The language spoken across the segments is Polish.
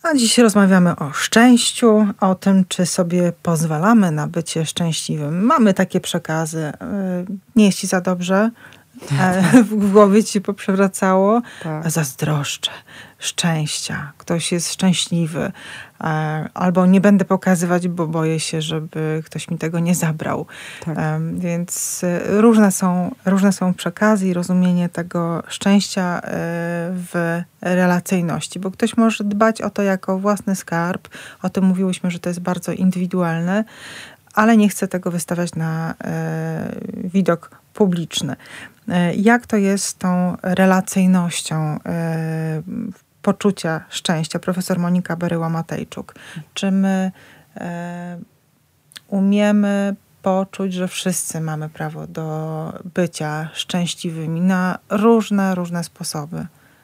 A dziś rozmawiamy o szczęściu, o tym, czy sobie pozwalamy na bycie szczęśliwym. Mamy takie przekazy. Nie jest ci za dobrze, w głowie ci poprzewracało. Tak. Zazdroszczę szczęścia. Ktoś jest szczęśliwy. Albo nie będę pokazywać, bo boję się, żeby ktoś mi tego nie zabrał. Tak. Więc różne są przekazy i rozumienie tego szczęścia w relacyjności. Bo ktoś może dbać o to jako własny skarb. O tym mówiłyśmy, że to jest bardzo indywidualne, ale nie chce tego wystawiać na widok publiczny. Jak to jest z tą relacyjnością poczucia szczęścia? Profesor Monika Beryła-Matejczuk. Czy my umiemy poczuć, że wszyscy mamy prawo do bycia szczęśliwymi na różne sposoby?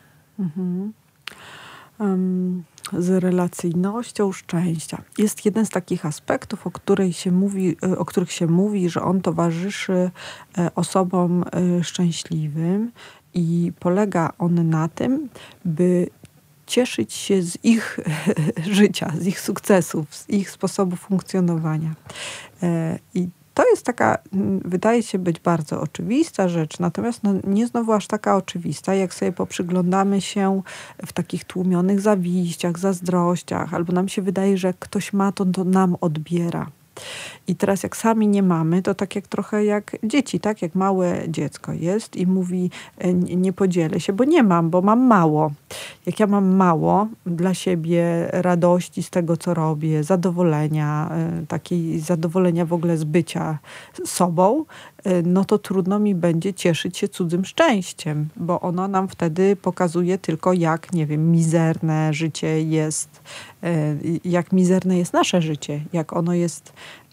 Z relacyjnością szczęścia. Jest jeden z takich aspektów, o których się mówi, że on towarzyszy osobom szczęśliwym i polega on na tym, by cieszyć się z ich życia, z ich sukcesów, z ich sposobu funkcjonowania. I to jest taka, wydaje się być bardzo oczywista rzecz, natomiast nie znowu aż taka oczywista, jak sobie poprzyglądamy się w takich tłumionych zawiściach, zazdrościach, albo nam się wydaje, że jak ktoś ma, to nam odbiera. I teraz jak sami nie mamy, to tak jak trochę jak dzieci, tak? Jak małe dziecko jest i mówi, nie podzielę się, bo nie mam, bo mam mało. Jak ja mam mało dla siebie radości z tego, co robię, zadowolenia, takiej zadowolenia w ogóle z bycia sobą, no to trudno mi będzie cieszyć się cudzym szczęściem, bo ono nam wtedy pokazuje tylko, jak, nie wiem, mizerne życie jest, jak mizerne jest nasze życie, jak ono jest,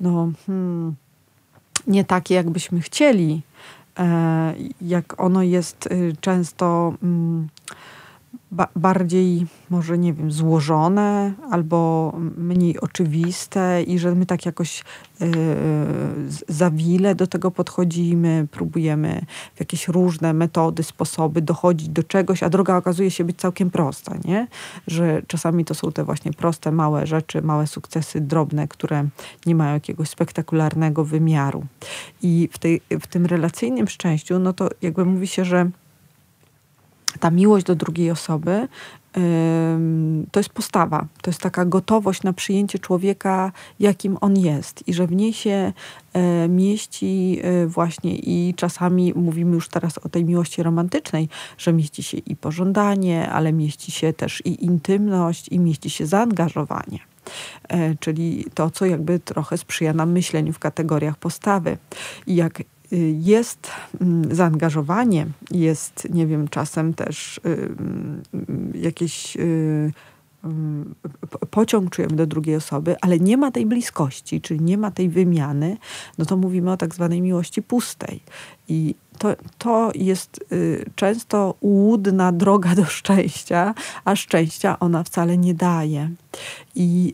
nie takie, jakbyśmy chcieli, jak ono jest często bardziej, może nie wiem, złożone albo mniej oczywiste i że my tak jakoś za wile do tego podchodzimy, próbujemy w jakieś różne metody, sposoby dochodzić do czegoś, a droga okazuje się być całkiem prosta, nie? Że czasami to są te właśnie proste, małe rzeczy, małe sukcesy, drobne, które nie mają jakiegoś spektakularnego wymiaru. I w tym relacyjnym szczęściu, no to jakby mówi się, że ta miłość do drugiej osoby to jest postawa. To jest taka gotowość na przyjęcie człowieka, jakim on jest. I że w niej się mieści właśnie i czasami mówimy już teraz o tej miłości romantycznej, że mieści się i pożądanie, ale mieści się też i intymność i mieści się zaangażowanie. Czyli to, co jakby trochę sprzyja nam myśleniu w kategoriach postawy. I jak jest zaangażowanie, jest, nie wiem, czasem też jakieś pociąg czujemy do drugiej osoby, ale nie ma tej bliskości, czyli nie ma tej wymiany, no to mówimy o tak zwanej miłości pustej. I to jest często łudna droga do szczęścia, a szczęścia ona wcale nie daje. I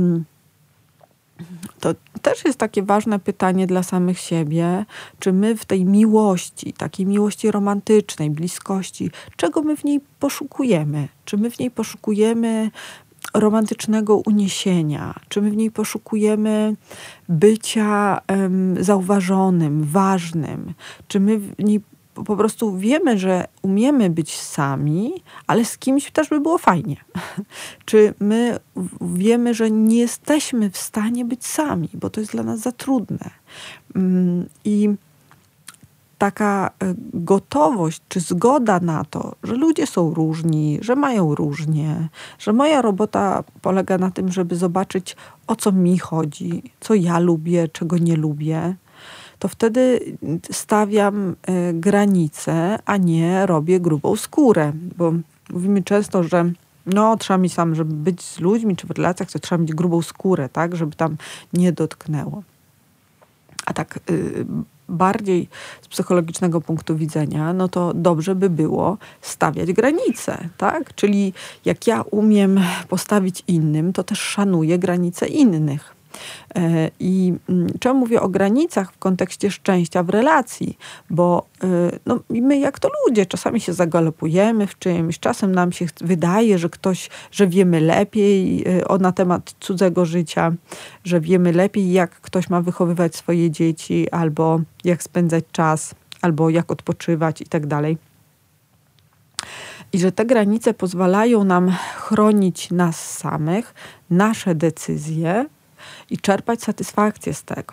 to też jest takie ważne pytanie dla samych siebie, czy my w tej miłości, takiej miłości romantycznej, bliskości, czego my w niej poszukujemy? Czy my w niej poszukujemy romantycznego uniesienia? Czy my w niej poszukujemy bycia zauważonym, ważnym? Czy my w niej po prostu wiemy, że umiemy być sami, ale z kimś też by było fajnie. Czy my wiemy, że nie jesteśmy w stanie być sami, bo to jest dla nas za trudne. I taka gotowość czy zgoda na to, że ludzie są różni, że mają różnie, że moja robota polega na tym, żeby zobaczyć, o co mi chodzi, co ja lubię, czego nie lubię, to wtedy stawiam granice, a nie robię grubą skórę. Bo mówimy często, że trzeba mieć tam, żeby być z ludźmi, czy w relacjach, to trzeba mieć grubą skórę, tak, żeby tam nie dotknęło. A tak bardziej z psychologicznego punktu widzenia, no to dobrze by było stawiać granice, tak? Czyli jak ja umiem postawić innym, to też szanuję granice innych. I czemu mówię o granicach w kontekście szczęścia w relacji? Bo no, my jak to ludzie, czasami się zagalopujemy w czymś, czasem nam się wydaje, że wiemy lepiej na temat cudzego życia, że wiemy lepiej, jak ktoś ma wychowywać swoje dzieci, albo jak spędzać czas, albo jak odpoczywać i tak dalej. I że te granice pozwalają nam chronić nas samych, nasze decyzje i czerpać satysfakcję z tego.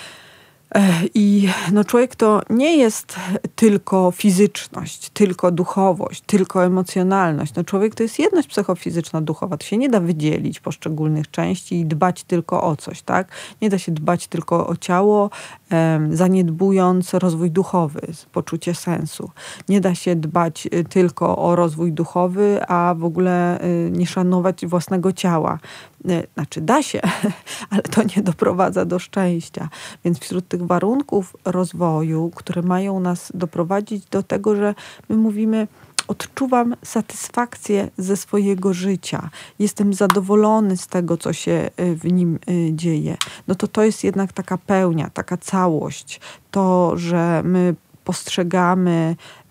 I no człowiek to nie jest tylko fizyczność, tylko duchowość, tylko emocjonalność. No człowiek to jest jedność psychofizyczna, duchowa. To się nie da wydzielić poszczególnych części i dbać tylko o coś, tak? Nie da się dbać tylko o ciało, zaniedbując rozwój duchowy, poczucie sensu. Nie da się dbać tylko o rozwój duchowy, a w ogóle nie szanować własnego ciała. Znaczy da się, ale to nie doprowadza do szczęścia. Więc wśród tych warunków rozwoju, które mają nas doprowadzić do tego, że my mówimy, odczuwam satysfakcję ze swojego życia, jestem zadowolony z tego, co się w nim dzieje, no to jest jednak taka pełnia, taka całość. To, że my postrzegamy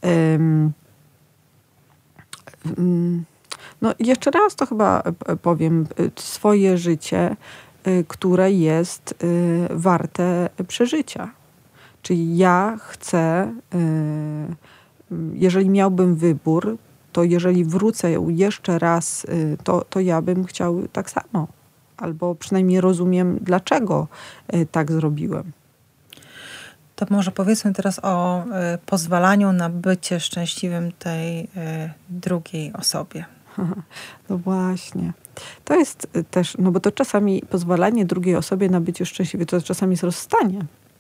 no jeszcze raz to chyba powiem, swoje życie, które jest warte przeżycia. Czyli ja chcę, jeżeli miałbym wybór, to jeżeli wrócę jeszcze raz, to ja bym chciał tak samo. Albo przynajmniej rozumiem, dlaczego tak zrobiłem. To może powiedzmy teraz o pozwalaniu na bycie szczęśliwym tej drugiej osobie. No właśnie. To jest też, no bo to czasami pozwalanie drugiej osobie na bycie szczęśliwym, to czasami jest rozstanie.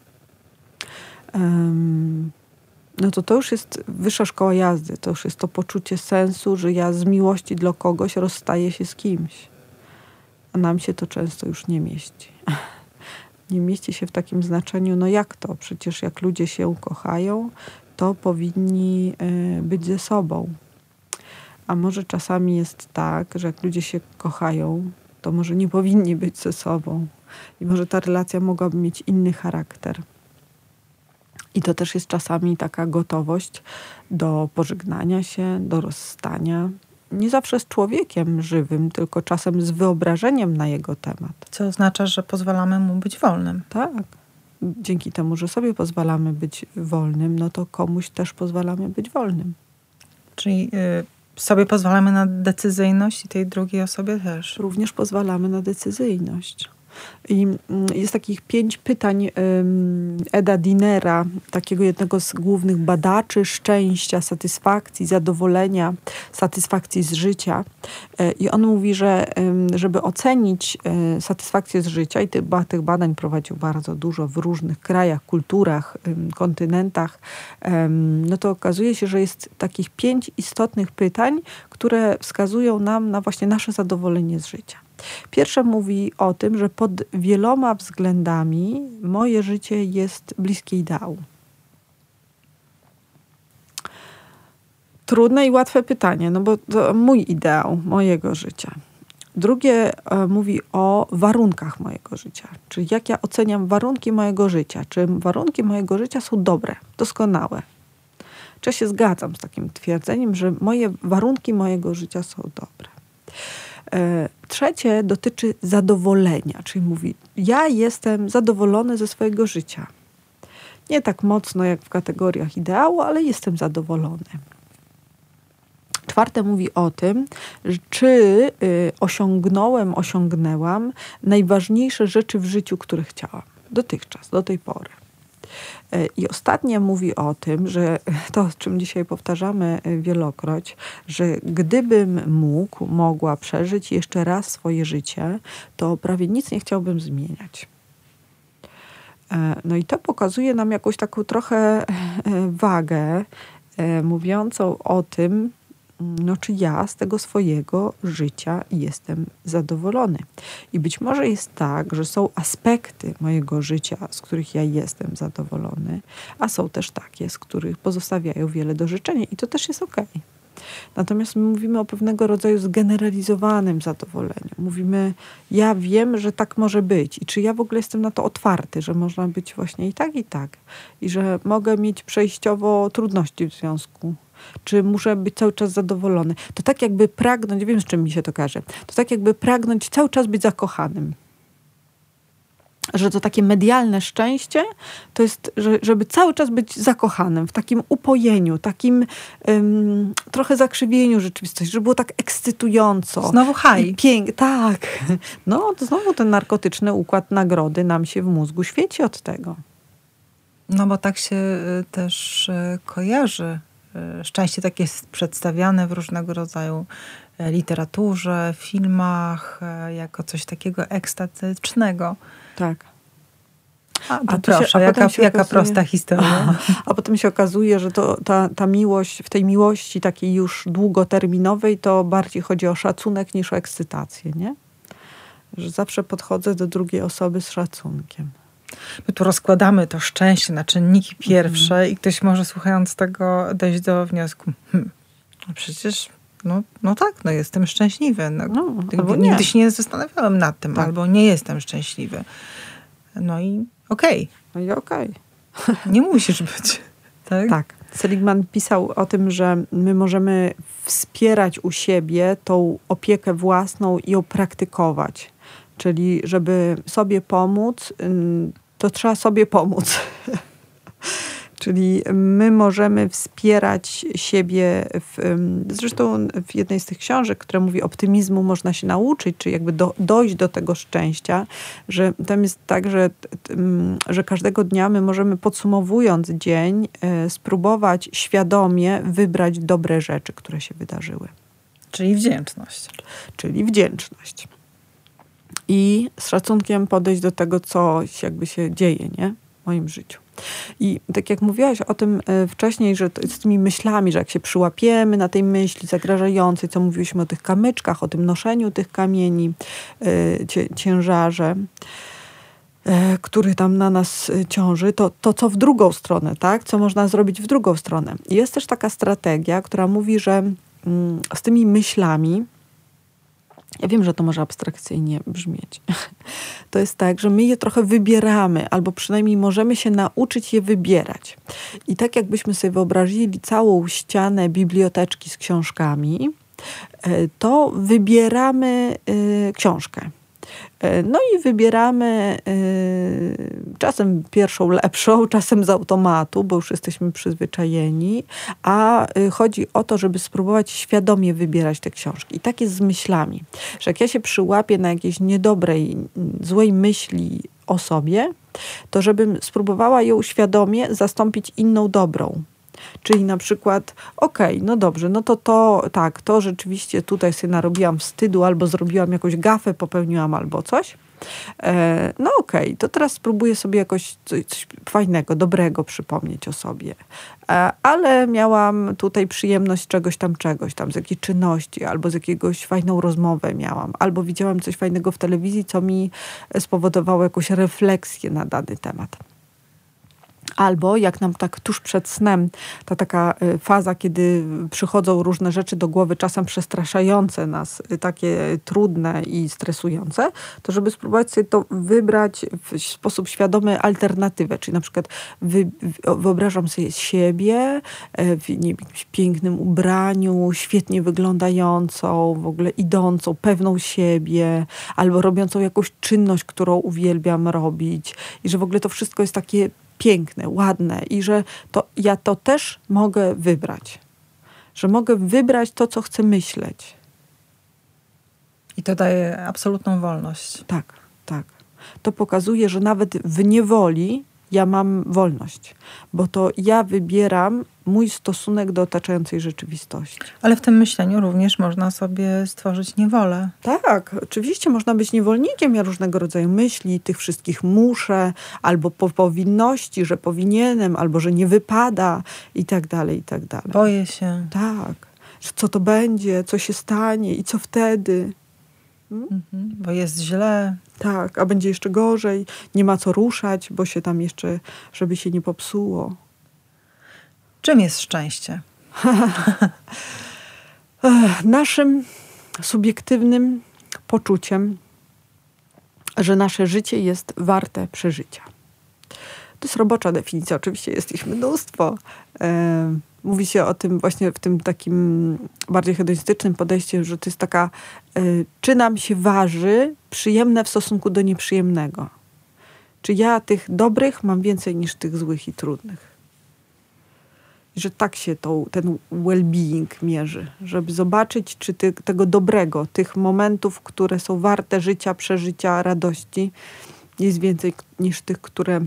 No to już jest wyższa szkoła jazdy. To już jest to poczucie sensu, że ja z miłości dla kogoś rozstaję się z kimś. A nam się to często już nie mieści. Nie mieści się w takim znaczeniu, no jak to? Przecież jak ludzie się kochają, to powinni być ze sobą. A może czasami jest tak, że jak ludzie się kochają, to może nie powinni być ze sobą. I może ta relacja mogłaby mieć inny charakter. I to też jest czasami taka gotowość do pożegnania się, do rozstania. Nie zawsze z człowiekiem żywym, tylko czasem z wyobrażeniem na jego temat. Co oznacza, że pozwalamy mu być wolnym. Tak. Dzięki temu, że sobie pozwalamy być wolnym, no to komuś też pozwalamy być wolnym. Czyli sobie pozwalamy na decyzyjność i tej drugiej osobie też. Również pozwalamy na decyzyjność. I jest takich 5 pytań Eda Dinera, takiego jednego z głównych badaczy szczęścia, satysfakcji, zadowolenia, satysfakcji z życia. I on mówi, że żeby ocenić satysfakcję z życia, i tych badań prowadził bardzo dużo w różnych krajach, kulturach, kontynentach, no to okazuje się, że jest takich 5 istotnych pytań, które wskazują nam na właśnie nasze zadowolenie z życia. Pierwsze mówi o tym, że pod wieloma względami moje życie jest bliskie ideału. Trudne i łatwe pytanie, no bo to mój ideał mojego życia. Drugie mówi o warunkach mojego życia. Czyli jak ja oceniam warunki mojego życia. Czy warunki mojego życia są dobre, doskonałe. Czy ja się zgadzam z takim twierdzeniem, że warunki mojego życia są dobre. Trzecie dotyczy zadowolenia, czyli mówi, ja jestem zadowolony ze swojego życia. Nie tak mocno jak w kategoriach ideału, ale jestem zadowolony. Czwarte mówi o tym, czy osiągnęłam najważniejsze rzeczy w życiu, które chciałam dotychczas, do tej pory. I ostatnie mówi o tym, że to, o czym dzisiaj powtarzamy wielokroć, że gdybym mogła przeżyć jeszcze raz swoje życie, to prawie nic nie chciałbym zmieniać. No i to pokazuje nam jakąś taką trochę wagę mówiącą o tym, no czy ja z tego swojego życia jestem zadowolony. I być może jest tak, że są aspekty mojego życia, z których ja jestem zadowolony, a są też takie, z których pozostawiają wiele do życzenia i to też jest okej. Natomiast my mówimy o pewnego rodzaju zgeneralizowanym zadowoleniu. Mówimy, ja wiem, że tak może być i czy ja w ogóle jestem na to otwarty, że można być właśnie i tak. I że mogę mieć przejściowo trudności w związku. Czy muszę być cały czas zadowolony. To tak jakby pragnąć, wiem z czym mi się to każe, to tak jakby pragnąć cały czas być zakochanym. Że to takie medialne szczęście to jest, żeby cały czas być zakochanym, w takim upojeniu, takim trochę zakrzywieniu rzeczywistości, żeby było tak ekscytująco. Znowu high. Tak. No, to znowu ten narkotyczny układ nagrody nam się w mózgu świeci od tego. No bo tak się też kojarzy. Szczęście tak jest przedstawiane w różnego rodzaju literaturze, filmach, jako coś takiego ekstatycznego. Tak. Jaka prosta historia. A potem się okazuje, że ta miłość, w tej miłości takiej już długoterminowej, to bardziej chodzi o szacunek niż o ekscytację, nie? Że zawsze podchodzę do drugiej osoby z szacunkiem. My tu rozkładamy to szczęście na czynniki pierwsze i ktoś może słuchając tego dojść do wniosku, no przecież jestem szczęśliwy. Nigdy się nie zastanawiałem nad tym, albo nie jestem szczęśliwy. No i okej. Nie musisz być. Tak? Tak. Seligman pisał o tym, że my możemy wspierać u siebie tą opiekę własną i ją praktykować. Czyli żeby sobie pomóc, to trzeba sobie pomóc. Czyli my możemy wspierać siebie. Zresztą w jednej z tych książek, która mówi optymizmu można się nauczyć, czy jakby dojść do tego szczęścia, że tam jest tak, że każdego dnia my możemy, podsumowując dzień, spróbować świadomie wybrać dobre rzeczy, które się wydarzyły. Czyli wdzięczność. I z szacunkiem podejść do tego, co jakby się dzieje, nie? W moim życiu. I tak jak mówiłaś o tym wcześniej, że z tymi myślami, że jak się przyłapiemy na tej myśli zagrażającej, co mówiliśmy o tych kamyczkach, o tym noszeniu tych kamieni, ciężarze, który tam na nas ciąży, to co w drugą stronę, tak? Co można zrobić w drugą stronę. I jest też taka strategia, która mówi, że z tymi myślami, ja wiem, że to może abstrakcyjnie brzmieć. To jest tak, że my je trochę wybieramy, albo przynajmniej możemy się nauczyć je wybierać. I tak jakbyśmy sobie wyobrazili całą ścianę biblioteczki z książkami, to wybieramy książkę. No i wybieramy czasem pierwszą lepszą, czasem z automatu, bo już jesteśmy przyzwyczajeni, a chodzi o to, żeby spróbować świadomie wybierać te książki. I tak jest z myślami, że jak ja się przyłapię na jakiejś niedobrej, złej myśli o sobie, to żebym spróbowała ją świadomie zastąpić inną dobrą. Czyli na przykład, no dobrze, no to rzeczywiście tutaj sobie narobiłam wstydu, albo zrobiłam jakąś gafę, popełniłam albo coś. To teraz spróbuję sobie jakoś coś fajnego, dobrego przypomnieć o sobie. Ale miałam tutaj przyjemność czegoś tam, z jakiejś czynności, albo z jakiegoś fajną rozmowę miałam, albo widziałam coś fajnego w telewizji, co mi spowodowało jakąś refleksję na dany temat. Albo jak nam tak tuż przed snem, ta taka faza, kiedy przychodzą różne rzeczy do głowy, czasem przestraszające nas, takie trudne i stresujące, to żeby spróbować sobie to wybrać w sposób świadomy alternatywę. Czyli na przykład wyobrażam sobie siebie w jakimś pięknym ubraniu, świetnie wyglądającą, w ogóle idącą, pewną siebie, albo robiącą jakąś czynność, którą uwielbiam robić. I że w ogóle to wszystko jest takie piękne, ładne i że ja to też mogę wybrać. Że mogę wybrać to, co chcę myśleć. I to daje absolutną wolność. Tak. To pokazuje, że nawet w niewoli ja mam wolność. Bo to ja wybieram mój stosunek do otaczającej rzeczywistości. Ale w tym myśleniu również można sobie stworzyć niewolę. Tak, oczywiście można być niewolnikiem różnego rodzaju myśli, tych wszystkich muszę, albo powinności, że powinienem, albo że nie wypada i tak dalej, i tak dalej. Boję się. Tak, że co to będzie, co się stanie i co wtedy. Bo jest źle. Tak, a będzie jeszcze gorzej, nie ma co ruszać, bo się tam jeszcze, żeby się nie popsuło. Czym jest szczęście? naszym subiektywnym poczuciem, że nasze życie jest warte przeżycia. To jest robocza definicja, oczywiście jest ich mnóstwo. Mówi się o tym właśnie w tym takim bardziej hedonistycznym podejściu, że to jest taka, czy nam się waży przyjemne w stosunku do nieprzyjemnego. Czy ja tych dobrych mam więcej niż tych złych i trudnych. I że tak się ten well-being mierzy. Żeby zobaczyć, czy tego dobrego, tych momentów, które są warte życia, przeżycia, radości, jest więcej niż tych, które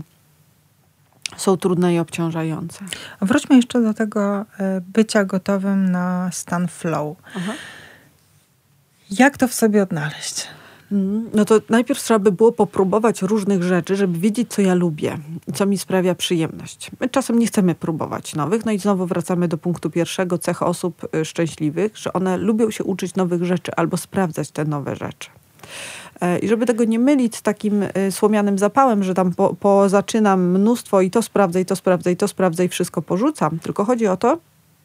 są trudne i obciążające. Wróćmy jeszcze do tego bycia gotowym na stan flow. Aha. Jak to w sobie odnaleźć? No to najpierw trzeba by było popróbować różnych rzeczy, żeby wiedzieć, co ja lubię i co mi sprawia przyjemność. My czasem nie chcemy próbować nowych, no i znowu wracamy do punktu pierwszego, cech osób szczęśliwych, że one lubią się uczyć nowych rzeczy albo sprawdzać te nowe rzeczy. I żeby tego nie mylić z takim słomianym zapałem, że tam zaczynam mnóstwo i to sprawdzę, i to sprawdzę, i to sprawdzę i wszystko porzucam. Tylko chodzi o to,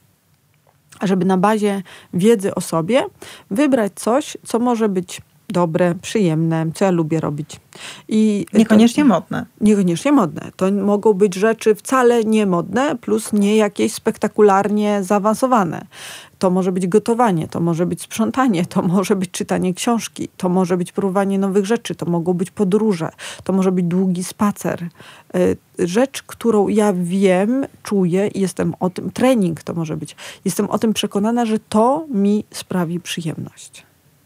żeby na bazie wiedzy o sobie wybrać coś, co może być dobre, przyjemne, co ja lubię robić. I niekoniecznie modne. Niekoniecznie modne. To mogą być rzeczy wcale nie modne, plus nie jakieś spektakularnie zaawansowane. To może być gotowanie, to może być sprzątanie, to może być czytanie książki, to może być próbowanie nowych rzeczy, to mogą być podróże, to może być długi spacer. Rzecz, którą ja wiem, czuję i jestem o tym, trening to może być, jestem o tym przekonana, że to mi sprawi przyjemność.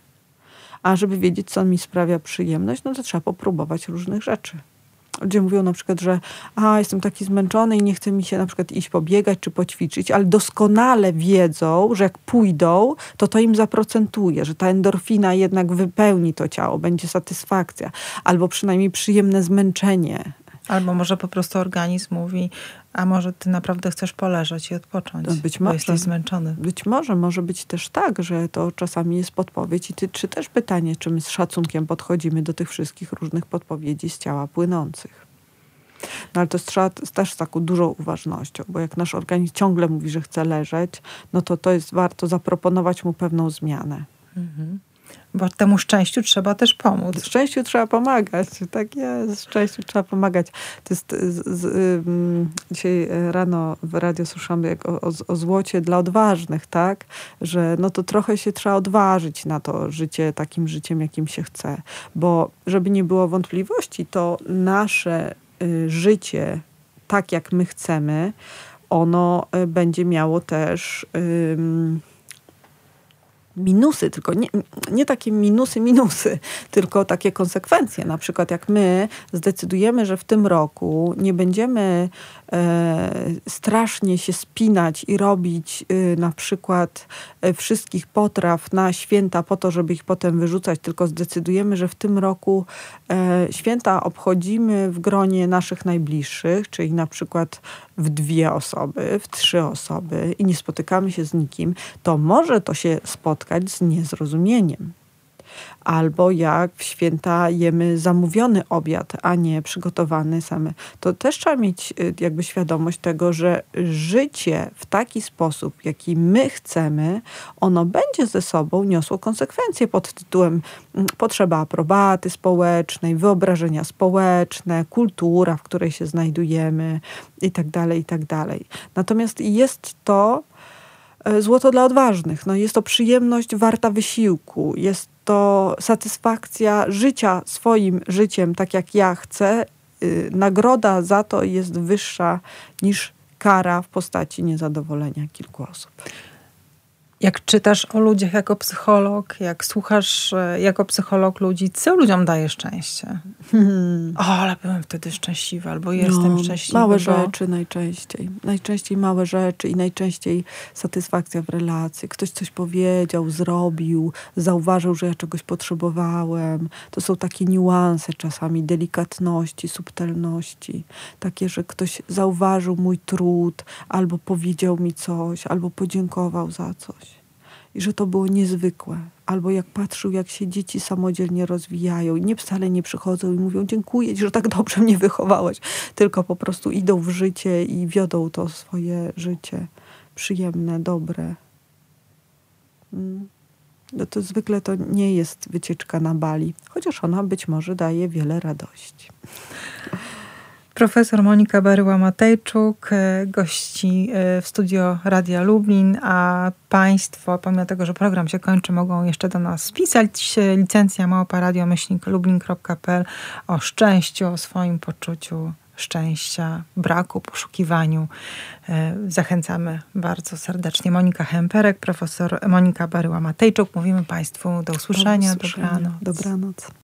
A żeby wiedzieć, co mi sprawia przyjemność, no to trzeba popróbować różnych rzeczy. Ludzie mówią na przykład, że jestem taki zmęczony i nie chce mi się na przykład iść pobiegać czy poćwiczyć, ale doskonale wiedzą, że jak pójdą, to im zaprocentuje, że ta endorfina jednak wypełni to ciało, będzie satysfakcja, albo przynajmniej przyjemne zmęczenie. Albo może po prostu organizm mówi, a może ty naprawdę chcesz poleżeć i odpocząć, być może, bo jesteś zmęczony. Być może być też tak, że to czasami jest podpowiedź czy też pytanie, czy my z szacunkiem podchodzimy do tych wszystkich różnych podpowiedzi z ciała płynących. No ale to trzeba też z taką dużą uważnością, bo jak nasz organizm ciągle mówi, że chce leżeć, no to jest warto zaproponować mu pewną zmianę. Mhm. Bo temu szczęściu trzeba też pomóc. Szczęściu trzeba pomagać. Tak jest. Szczęściu trzeba pomagać. To jest dzisiaj rano w radio słyszałam o złocie dla odważnych, tak? Że no to trochę się trzeba odważyć na to życie takim życiem, jakim się chce. Bo żeby nie było wątpliwości, to nasze życie, tak jak my chcemy, ono będzie miało też minusy, tylko nie takie minusy, tylko takie konsekwencje. Na przykład jak my zdecydujemy, że w tym roku nie będziemy strasznie się spinać i robić na przykład wszystkich potraw na święta po to, żeby ich potem wyrzucać, tylko zdecydujemy, że w tym roku święta obchodzimy w gronie naszych najbliższych, czyli na przykład w 2 osoby, w 3 osoby i nie spotykamy się z nikim, to może to się spotkać z niezrozumieniem. Albo jak w święta jemy zamówiony obiad, a nie przygotowany same. To też trzeba mieć jakby świadomość tego, że życie w taki sposób, jaki my chcemy, ono będzie ze sobą niosło konsekwencje pod tytułem potrzeba aprobaty społecznej, wyobrażenia społeczne, kultura, w której się znajdujemy i tak dalej, i tak dalej. Natomiast jest to złoto dla odważnych. No jest to przyjemność warta wysiłku. Jest to satysfakcja życia swoim życiem tak, jak ja chcę. Nagroda za to jest wyższa niż kara w postaci niezadowolenia kilku osób. Jak czytasz o ludziach jako psycholog, jak słuchasz jako psycholog ludzi, co ludziom daje szczęście? Ale byłem wtedy szczęśliwa, albo jestem szczęśliwa. Małe rzeczy najczęściej. Najczęściej małe rzeczy i najczęściej satysfakcja w relacji. Ktoś coś powiedział, zrobił, zauważył, że ja czegoś potrzebowałem. To są takie niuanse czasami, delikatności, subtelności. Takie, że ktoś zauważył mój trud, albo powiedział mi coś, albo podziękował za coś. I że to było niezwykłe. Albo jak patrzył, jak się dzieci samodzielnie rozwijają i wcale nie przychodzą i mówią dziękuję ci, że tak dobrze mnie wychowałeś. Tylko po prostu idą w życie i wiodą to swoje życie przyjemne, dobre. No to zwykle to nie jest wycieczka na Bali, chociaż ona być może daje wiele radości. Profesor Monika Baryła-Matejczuk gości w studio Radia Lublin, a Państwo, pomimo tego, że program się kończy, mogą jeszcze do nas pisać. licencja@radio-lublin.pl o szczęściu, o swoim poczuciu szczęścia, braku, poszukiwaniu. Zachęcamy bardzo serdecznie. Monika Hemperek, profesor Monika Baryła-Matejczuk. Mówimy Państwu do usłyszenia. Dobranoc. Dobranoc.